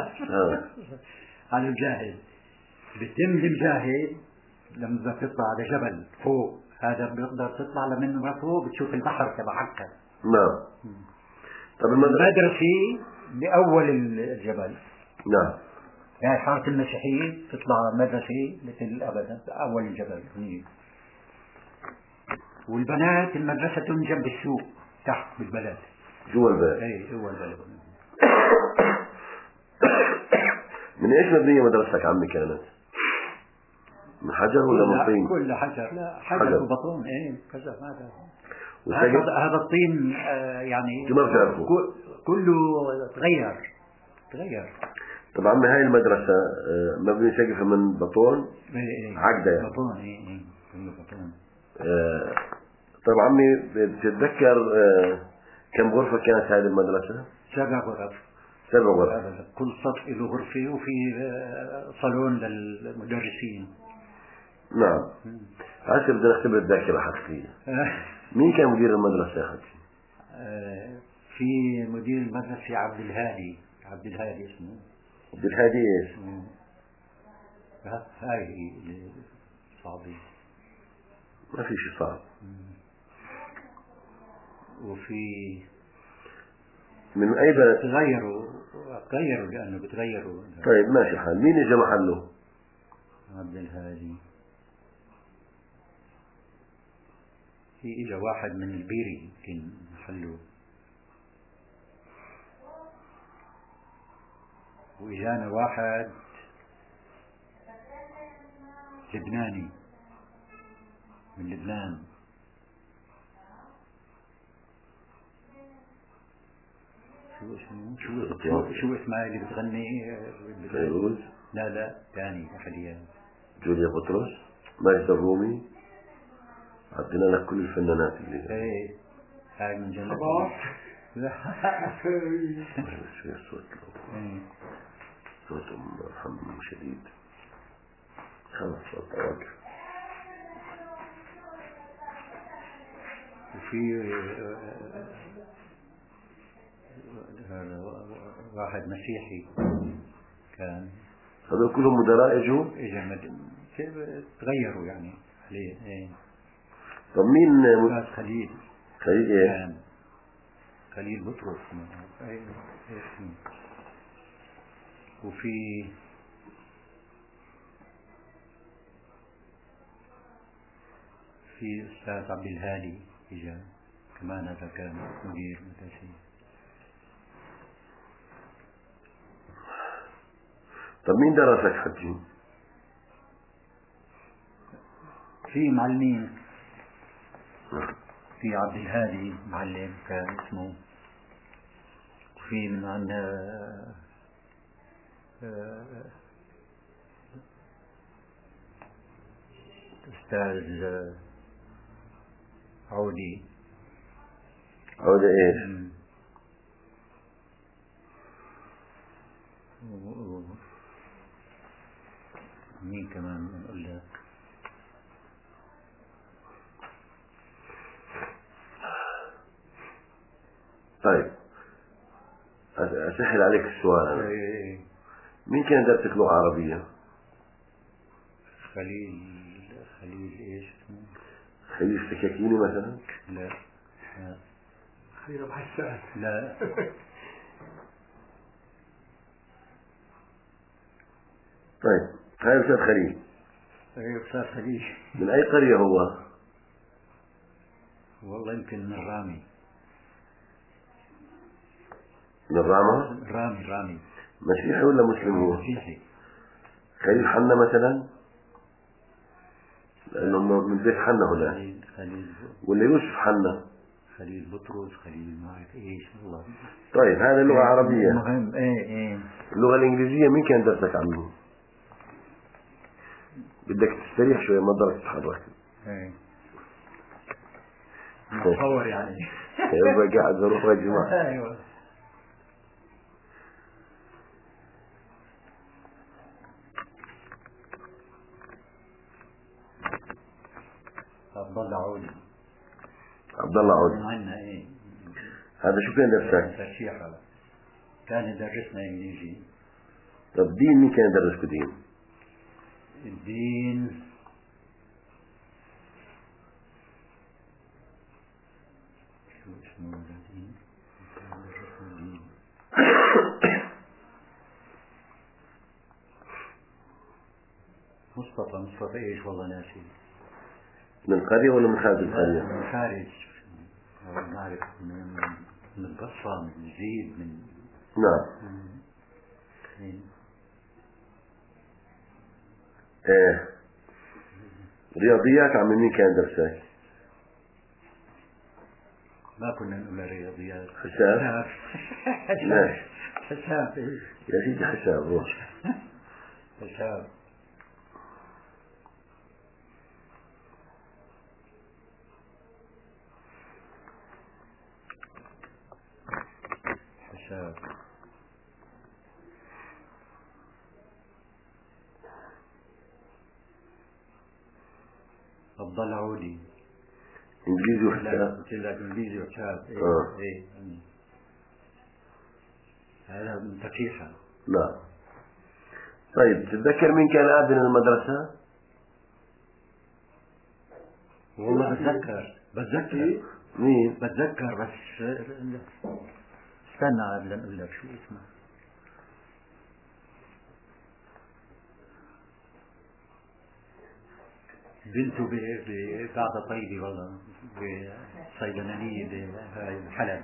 على الجاهد. بتم المجاهد لما بدك تطلع على جبل فوق هذا بيقدر تطلع لمنه فوق بتشوف البحر تبع عكا. نعم. طب المدرسة بأول الجبل. نعم. يعني حارة المسيحية تطلع مدرسة مثل أبدا أول الجبل هني. والبنات المدرسة جنب السوق تحت بالبلد. جوا البلد. اي جوا البلد. من ايش مبنية مدرستك عمي كانت؟ من حجر ولا من طين؟ كل حجر، لا حجر, حجر. وبطون. ايه كذا هذا هذا الطين آه يعني ما بتعرفوا كله تغير تغير. طبعا هاي المدرسة مبني سقفها من بطون إيه عقدة يعني. بطون ايه ايه كله بطون. آه طبعا عمي بتتذكر آه كم غرفة كانت هذه المدرسة؟ سبع غرف. سبع غرف. كل سطح له غرفة وفي صالون للمدرسين. نعم. هسه بدنا نختبر الذاكرة حقيقية. مين كان مدير المدرسة يا أخي؟ آه في مدير المدرسة عبد الهادي. عبد الهادي اسمه. عبد الهادي ايش؟ هاي هي صعبة. ما في شيء صعب. وفي من أي بلد؟ تغيروا تغيروا لأنه بتغيروا. طيب ماشي الحال. مين اجى محله؟ عبد الهادي. في اجى واحد من البيري يمكن محله، واجانا واحد لبناني من لبنان. شو اسمه شو شو, شو اسمها اللي بتغني؟ فيروز؟ لا لا ثاني أحديان. جوليا بطرس؟ ماجد الرومي؟ عدنا لك كل الفنانات اللي ايه هاي من جنة. شو الصوت له؟ صوت محمد شديد. خلاص صوت واقف. وفي واحد مسيحي كان. هذول كلهم مدراء اجوا؟ اجوا تغيروا يعني عليه. ايه. طب مين؟ أستاذ خليل. خليل ايش؟ كان خليل بطرس. ايه اسمه. وفي في أستاذ عبد الهادي إجا كمان، هذا كان مدير مدرسة. طب مين درسك حجي؟ في معلمين. في عبد الهادي معلم كان اسمه. وفي من عندنا أستاذ عودي. عودي ايش؟ مين كمان نقول لك؟ طيب أسهل عليك السؤال أنا. مين كان درسك لغة عربية؟ خليل. خليل ايش اسمه؟ خليل السكاكيني مثلا؟ لا. خليل أبو حسان؟ لا. طيب هاي أستاذ خليل. ايوه أستاذ خليل. من أي قرية هو؟ والله يمكن من الرامي. من الرامة؟ رامي رامي. مسيحي ولا مسلم هو؟ مسيحي. خليل حنا مثلا؟ لأنه من بيت حنا هنا. خليل خليل. ولا يوسف حنا؟ خليل بطرس. خليل ما أعرف إيش والله. طيب هذا لغة عربية. المهم إيه إيه. اللغة الإنجليزية مين كان درسك عنه؟ بدك تستريح شوي ما ضلك تتحرك. إيه. متصور يعني. يبقى قاعد بروح يا جماعة. أيوة. عبد الله عودي. عبد الله عودي. عنا ايه. هذا شو كان درسك؟ ترشيح. كان يدرسنا انجليزي. طب دين مين كان يدرسك دين؟ الدين شو اسمه الدين؟ كان يدرسنا الدين. مصطفى. مصطفى ايش والله ناسي. من القرية ولا من خارج القرية؟ من خارج. ما أعرف من من البصرة من زيد من. نعم. إيه. إيه. رياضيات عمي مين كان درسك؟ ما كنا نقول رياضيات. حساب؟ حساب حساب يا سيدي حساب روح. حساب. حساب. عبد الله عودي. انجليزي وحساب. قلت لك انجليزي وحساب. ايه اه ايه هذا من تفكيرها. نعم. طيب تتذكر مين كان آذن المدرسة؟ والله بتذكر بتذكر مين؟ بتذكر بس استنى قبل نقول لك شو اسمه. بنته بقاعدة طيبة والله بصيدلانية بحلب.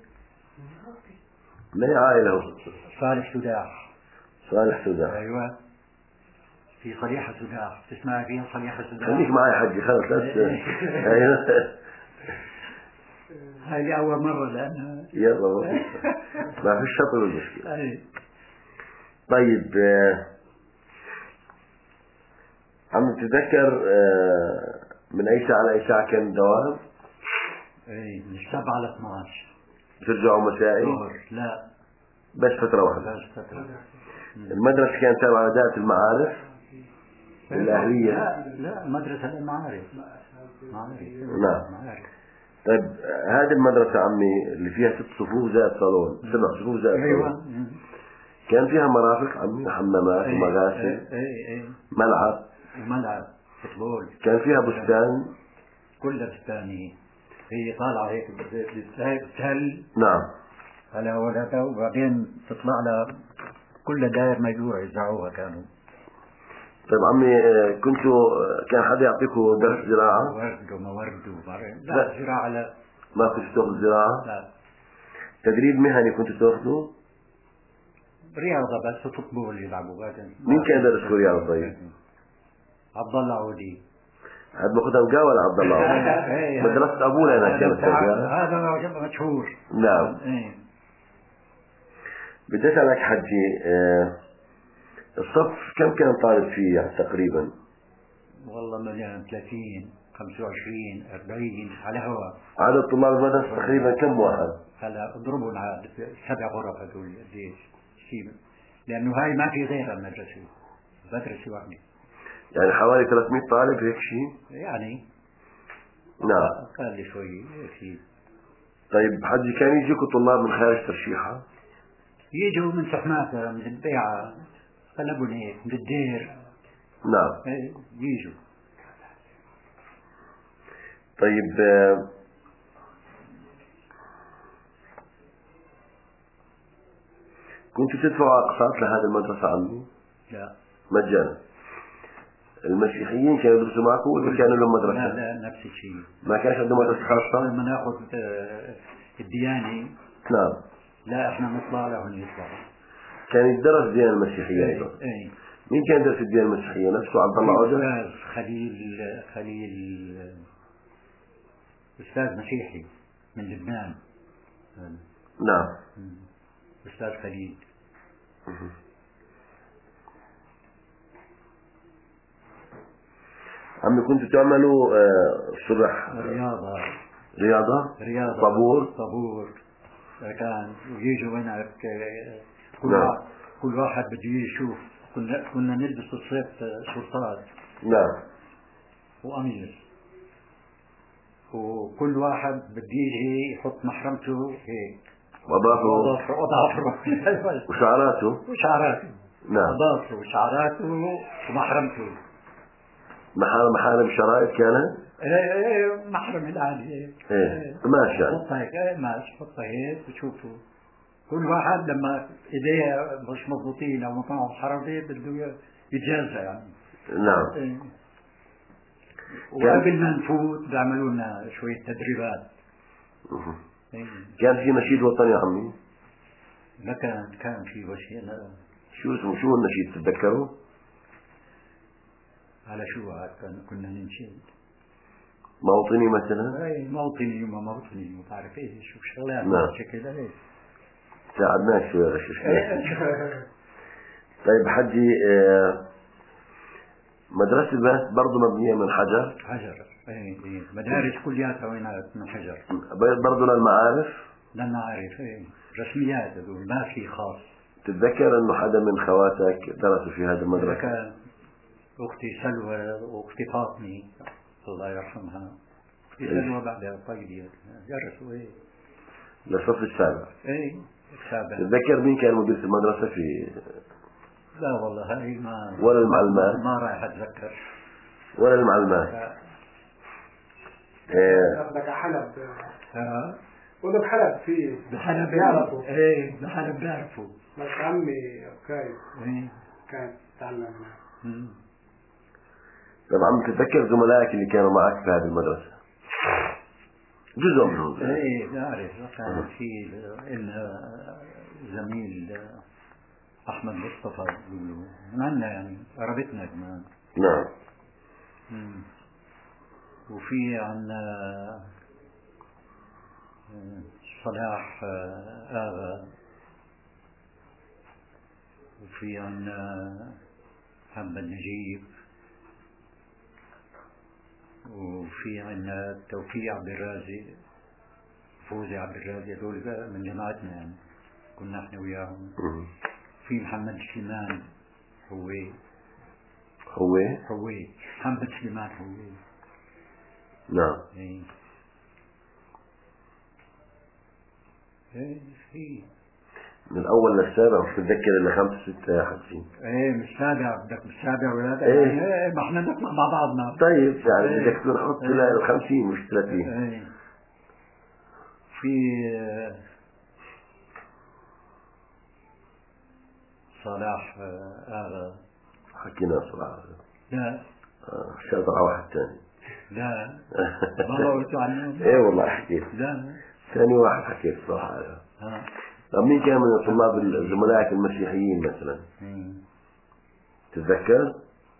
ما هي عائلة؟ صالح سداح. صالح سداح. ايوه في صليحة سداح، تسمع فيها صليحة سداح؟ خليك معي حجي خلص ايوه. هاي لأول مرة لأنها يلا ما في الشطر والمشكلة. أي. طيب عم تتذكر من أي ساعة لأي ساعة كان الدوام؟ اي من سبعة ل اثنعش. ترجعوا مسائي؟ لا بس فترة واحدة. بس فترة. المدرسة كانت تابعة لدائرة المعارف الأهلية؟ لا لا مدرسة المعارف. معارف. نعم. معارف. طيب هذه المدرسة عمي اللي فيها ست صفوف زائد صالون، سبع صفوف زائد صالون. أيوة. كان فيها مرافق عمي، حمامات أي ومغاسل. أي أي أي. ملعب. وملعب فوتبول. كان فيها بستان. كلها بستانية. هي طالعة هيك بتهل. نعم. على ولدها وبعدين تطلع لها كل داير مجوع يزرعوها كانوا. طيب عمي كنتوا كان حدا يعطيكم درس زراعة؟ ورد وما ورد وبعدين لا, لا زراعة لا. ما كنتوا تاخذوا زراعة؟ لا. تدريب مهني كنتوا تاخذوا؟ رياضة بس فوتبول يلعبوا بعدين. مين كان يدرس رياضة طيب؟ عبد الله عودي. هذا باخذها مقاولة عبد الله عودي. مدرسة أبونا هنا كانت هذا مشهور. نعم. بدي أسألك حجي اه الصف كم كان طالب فيه يعني تقريبا؟ والله مليان ثلاثين خمسة وعشرين أربعين على هوا. عدد طلاب المدرسة تقريبا كم واحد؟ هلا اضربوا عاد سبع غرف هذول قديش شيء، لأنه هاي ما في غيرها المدرسة مدرسة واحدة. يعني حوالي ثلاثمئة طالب هيك شيء؟ يعني نعم أقل شوي هيك. طيب حجي كان يجيكم طلاب من خارج ترشيحة؟ يجوا من سحماتة من البيعة قلبوا هيك من الدير. نعم يجوا. طيب آه كنتوا تدفعوا أقساط لهذه المدرسة عمي؟ لا مجانا. المسيحيين كانوا يدرسوا معكم ولا كانوا لهم مدرسة؟ لا لا نفس الشيء. ما كانش عندهم مدرسة خاصة؟ لما ناخذ الديانة نعم. لا احنا نطلع لهم يطلعوا. كان يدرس الديانة المسيحية أيضا. اي. مين كان يدرس الديانة المسيحية نفسه عبد الله عودة؟ أستاذ خليل خليل أستاذ مسيحي من لبنان. نعم. أستاذ خليل. عمي كنتوا تعملوا الصبح رياضة رياضة رياضة طابور طابور كان ويجوا هنا كل نعم. واحد كل واحد بده يشوف. كنا كنا نلبس الصيف شرطات. نعم. وقميص وكل واحد بده يجي يحط محرمته هيك وأضافه وأضافه وشعراته وشعراته. نعم. أضافه وشعراته ومحرمته. محارم محارم شرائط كانت؟ ايه ايه محرم العادي هيك. ايه ماشي يعني. حطها هيك ايه ماشي حطها هيك وشوفوا كل واحد لما ايديه مش مضبوطين او مطعم حربي بده يتجازى يعني. نعم. إيه. وقبل ما نفوت بيعملوا لنا شوية تدريبات. إيه. كان في نشيد وطني يا عمي؟ لا كان كان في وشي. شو اسمه شو النشيد تتذكروا؟ على شو عاد كنا ننشد موطني مثلا؟ اي موطني وما موطني ما بعرف ايش شو شغلات نعم. شكل هيك ساعدناك شوي غششناك. طيب حجي مدرسة البنات برضه مبنية من حجر؟ حجر اي اي مدارس كلياتها وينها من حجر برضه للمعارف؟ للمعارف اي رسميات هذول ما في خاص. تتذكر انه حدا من خواتك درسوا في هذه المدرسة؟ كان اختي سلوى واختي فاطمة الله يرحمها. اختي سلوى بعدها طيبة درسوا ايه للصف السابع. ايه السابع. تتذكر مين كان مدير المدرسة في؟ لا والله هاي ما ولا المعلمات؟ ما رايح اتذكر. ولا المعلمات؟ ايه بدك حلب. ها وده بحلب في بحلب بيعرفوا. ايه بحلب بيعرفوا. بس عمي كايد ايه كان تعلم. طبعا تتذكر زملائك اللي كانوا معك في هذه المدرسة؟ جزء منهم. ايه بعرف كان في إلنا زميل احمد مصطفى بيقولوا عنا يعني قربتنا كمان. نعم. وفي عنا صلاح آغا وفي عنا محمد نجيب وفي عنا توفيق عبد الرازق فوزي عبد الرازق هذول من جماعتنا يعني كنا احنا وياهم. في محمد سليمان هو هو هو محمد سليمان هو. نعم. ايه ايه في من الأول للسابع مش متذكر إلا خمسة ستة يا حسين. ايه من السابع بدك من السابع ولا ايه ايه ما احنا نطلع مع بعضنا. طيب يعني ايه بدك تحط ايه الخمسين مش ثلاثين. ايه في صلاح آغا حكينا صراحة. لا آه شاطر على واحد ثاني. لا ما قلت عنه. ايه والله حكيت. لا ثاني واحد حكيت صراحة. ها طب مين كان من طلاب زملائك المسيحيين مثلا؟ مم. تتذكر؟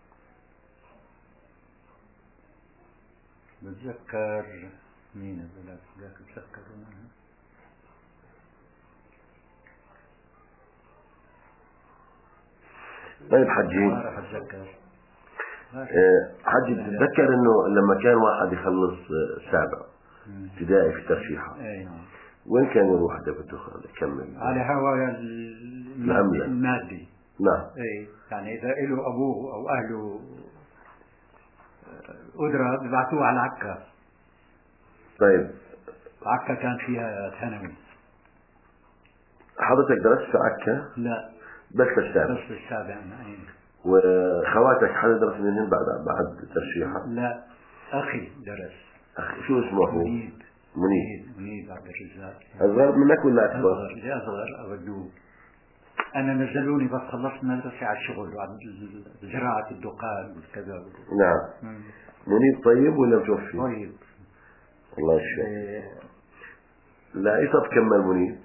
بتذكر مين هذول ذاك بتذكر طيب حجي ما راح اتذكر. حجي بتتذكر انه لما كان واحد يخلص سابع ابتدائي في ترشيحه اي نعم وين كان يروح ده بده يكمل؟ على هوا العملة المادي. نعم. اي يعني اذا له ابوه او اهله قدرة ببعثوه على عكا. طيب عكا كان فيها ثانوي. حضرتك درست في عكا؟ لا بس السابع. بس السابع اي. وخواتك حدا درس منهن بعد بعد ترشيحه؟ لا اخي درس. اخي شو اسمه هو؟ منيب. منيب منيب عبد الرزاق. اصغر منك ولا اكبر؟ اصغر لا اصغر اودوه. انا نزلوني بس خلصت مدرسة على الشغل وعند زراعة الدقال وكذا. نعم. مم. منيب طيب ولا متوفي؟ طيب الله يشفيه. إيه. لا ايه طب كمل منيب؟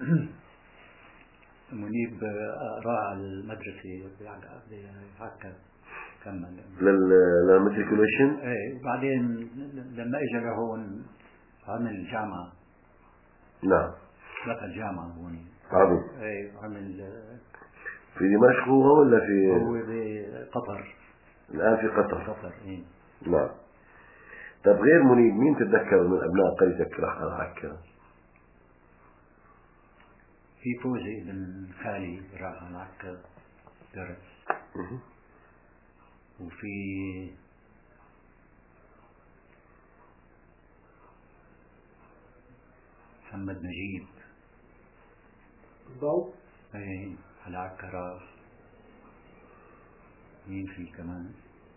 منيب راح المدرسة عكا كمل للماتريكوليشن. ايه وبعدين لما اجى لهون عمل جامعة. نعم. دخل جامعة هون. عظيم. ايه عمل في دمشق هو ولا في؟ هو بقطر. الآن في قطر. قطر ايه. نعم. طب غير منيب مين تتذكر من أبناء قريتك راح على عكا؟ في فوزي بن خالي راح على عكا درس. وفي محمد نجيب ضوء ايه على عكا راح. مين في كمان؟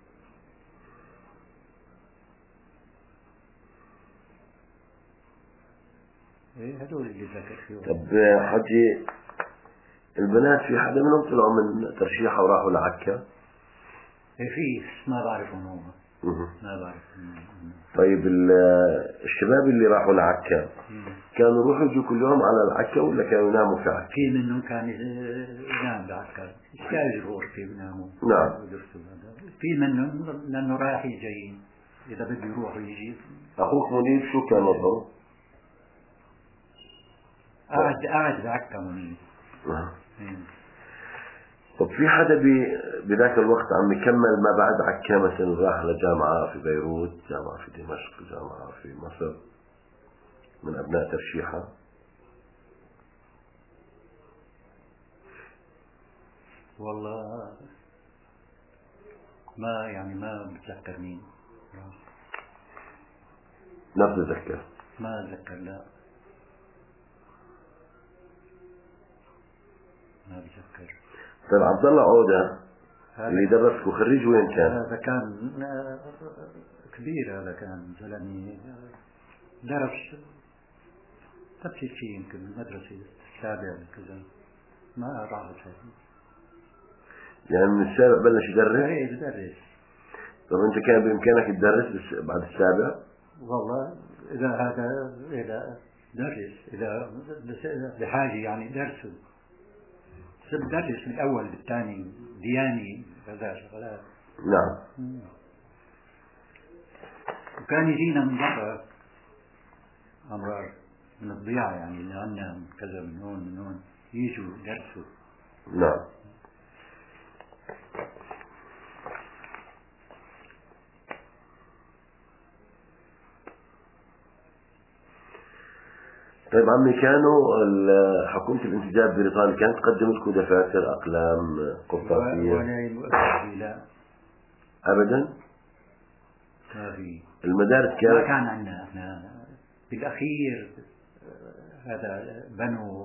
ايه هدول اللي ذاكر فيهم. طب حجي البنات في حدا منهم طلعوا من ترشيحة وراحوا لعكا؟ ايه في ما بعرفهم هم. ما بعرفهم. طيب الشباب اللي راحوا لعكا كانوا يروحوا يجوا كل يوم على العكا ولا كانوا يناموا في عكا؟ في منهم كان ينام بعكا يستاجر غرفة يناموا. نعم. في منهم لأنه رايح جاي إذا بده يروح ويجي. أخوك منير شو كان وضعه؟ قاعد قاعد بعكا منير. نعم. طب في حدا بذاك الوقت عم يكمل ما بعد عكا مثلا راح لجامعة في بيروت، جامعة في دمشق، جامعة في مصر من أبناء ترشيحة؟ والله ما يعني ما بتذكر مين. ما بتذكر؟ ما أتذكر لا ما بتذكر. طيب عبد الله عودة اللي درسك وخريج وين كان؟ هذا كان كبير، هذا كان زلمي درس نفس الشيء يمكن المدرسة السابعة كذا ما راحت هذه. يعني من السابع بلش يدرس؟ ايه يدرس. طب انت كان بامكانك تدرس بعد السابع؟ والله اذا هذا اذا درس اذا بحاجة يعني درسه بدرس من الأول بالثاني دياني كذا شغلات. نعم. وكان يجينا من برا أمرار من الضياع يعني لأننا كذا من هون من هون يجوا يدرسوا. نعم. طيب عمي، كانوا حكومة الانسجاب البريطاني كانت تقدم لكم دفاتر، أقلام، قرطاسية؟ ولا لا أبدا؟ ما في. المدارس كانت ما كان عندنا احنا بالأخير هذا بنوا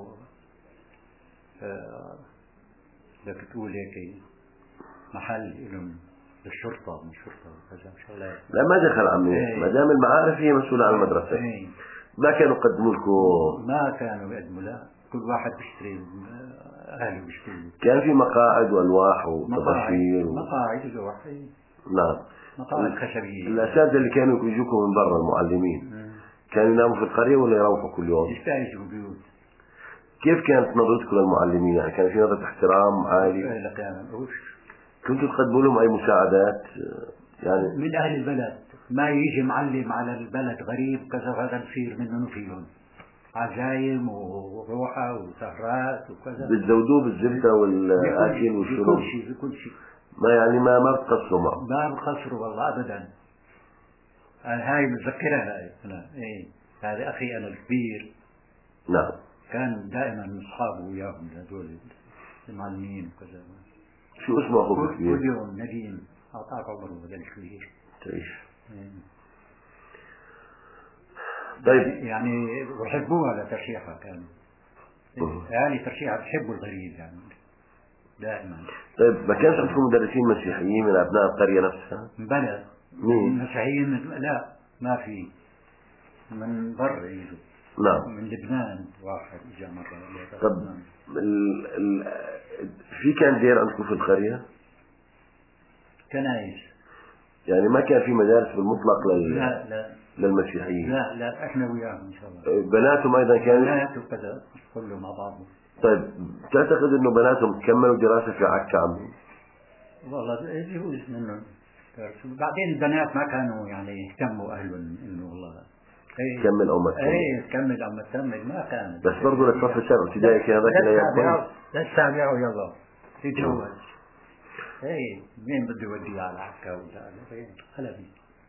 بدك تقول هيك محل لهم للشرطة من الشرطة وكذا شغلات. لا ما دخل عمي، ايه. ما دام المعارف هي مسؤولة عن المدرسة. ايه. ما كانوا يقدموا لكم؟ ما كانوا يقدموا لا، كل واحد بيشتري أهله بيشتري. كان في مقاعد وألواح وطباشير و... مقاعد لوح. نعم. مقاعد خشبية. الأساتذة اللي كانوا يجوكم من برا المعلمين م. كانوا يناموا في القرية ولا يروحوا كل يوم؟ يستأجروا بيوت. كيف كانت نظرتكم للمعلمين؟ يعني كان في نظرة احترام عالي؟ لا كان كنتوا تقدموا لهم أي مساعدات؟ يعني من أهل البلد ما يجي معلم على البلد غريب كذا هذا بصير منهم فيهم عزايم وروحة وسهرات وكذا. بتزودوه بالزبدة والأكل والشرب؟ بكل شيء بكل شيء. ما يعني ما ما بتقصروا معه؟ ما بقصروا والله أبدا. هاي بتذكرها هاي أنا إيه هذا أخي أنا الكبير. نعم. كان دائما أصحابه وياهم هذول المعلمين وكذا. شو اسمه أخوك الكبير؟ كل يوم نديم أعطاك عمره هذا الكبير. تعيش. طيب يعني بحبوها لترشيحها كانوا. يعني ترشيحها بحبوا الغريب يعني دائما. طيب ما كانش عندكم مدرسين مسيحيين من أبناء القرية نفسها؟ بلى. مين؟ مسيحيين لا ما في، من برا يجوا. نعم. من لبنان واحد اجى مرة. طب ال... ال... في كان دير عندكم في القرية؟ كنايس. يعني ما كان في مدارس بالمطلق لل... لا لا للمسيحيين؟ لا لا احنا وياهم ان شاء الله. بناتهم ايضا كانوا؟ بنات وكذا كله مع بعض. طيب تعتقد انه بناتهم كملوا دراسة في عكا عمي؟ والله يجوز منهم. بعدين البنات ما كانوا يعني يهتموا اهلهم انه والله ايه كمل او ما تكمل. ايه تكمل او ما تكمل ما كانت. بس برضه للصف السابع ابتدائي كان هذاك الايام كويس. للسابع ويلا يتجوز. ايه مين بده يوديه على عكا ولا على خلبي.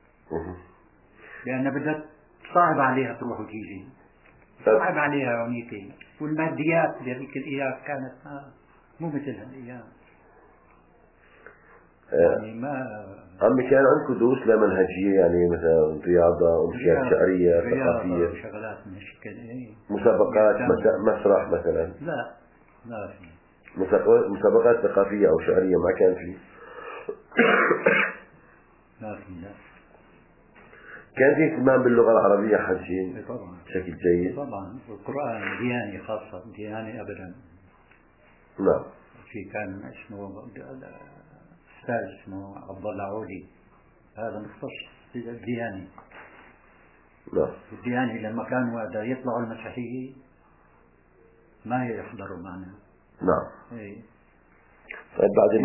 لأن بدها صعب عليها تروح وتيجي، صعب عليها هونيك، والماديات بهذيك الأيام كانت مو مثل هالأيام. يعني ما عمي كان عندكم دروس لا منهجية يعني مثلا رياضة أمسيات شعرية ثقافية شغلات من هالشكل؟ ايه مسابقات مسرح مثلا؟ لا ما في مسابقات ثقافية أو شعرية ما كان في؟ ما في لا. كان في اهتمام باللغة العربية حجين طبعا بشكل جيد؟ طبعا. والقرآن دياني خاصة دياني أبدا. نعم. في كان اسمه أستاذ اسمه عبد الله عودي، هذا مختص بالدياني. نعم. الدياني لما كانوا هذا يطلعوا المسيحيين ما يحضروا معنا. نعم. إيه. طيب بعد